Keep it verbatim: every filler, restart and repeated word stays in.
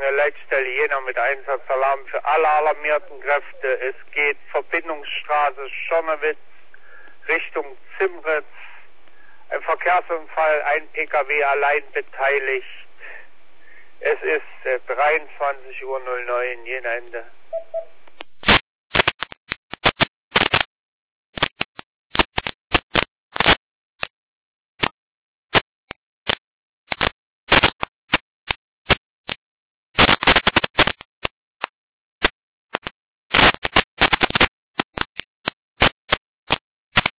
äh, Leitstelle Jena mit Einsatzalarm für alle alarmierten Kräfte. Es geht Verbindungsstraße Schonnewitz Richtung Zimritz. Ein Verkehrsunfall, ein Pkw allein beteiligt. Es ist äh, dreiundzwanzig Uhr null neun, Jena Ende.